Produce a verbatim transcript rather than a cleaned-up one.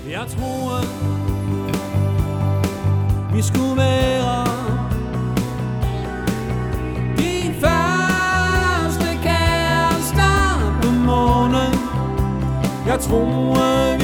Jeg troede, vi skulle være din første kæreste på månen. Jeg troede